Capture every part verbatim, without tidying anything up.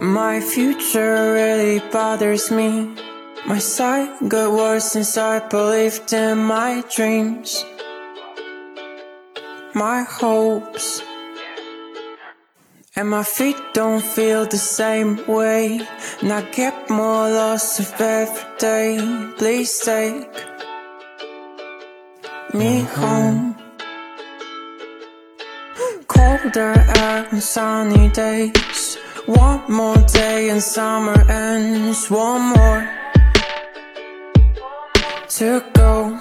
My future really bothers me. My sight got worse since I believed in my dreams, my hopes, and my feet don't feel the same way, and I get more lost of every day. Please take me home. Colder air on sunny days, one more day and summer ends. One more to go.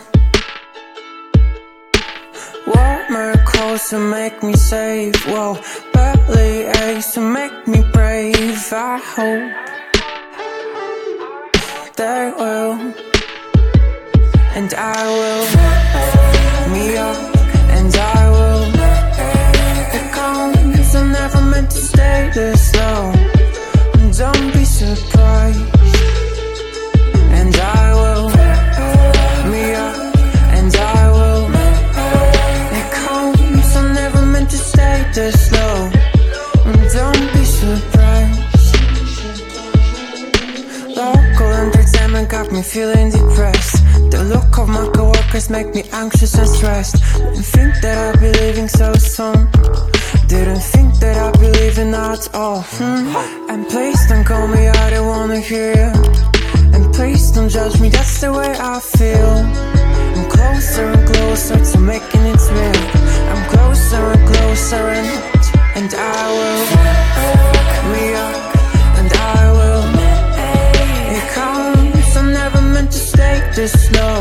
Warmer clothes to make me safe. Whoa, belly aches to make me brave. I hope they will, and I will me up, and I will. It comes, I'm never meant to stay this low. Don't be surprised, and I will me up, and I will. It comes, I'm never meant to stay this low. Don't be surprised. Local entertainment got me feeling depressed. The look of my coworkers make me anxious and stressed. Didn't think that I'd be leaving so soon. Didn't think that I'd be leaving at all. hmm. And please don't call me, I don't wanna hear you. And please don't judge me, that's the way I feel. I'm closer and closer to making it real. I'm closer and closer and and I will me up, and I will. It comes, I'm never meant to stay this low.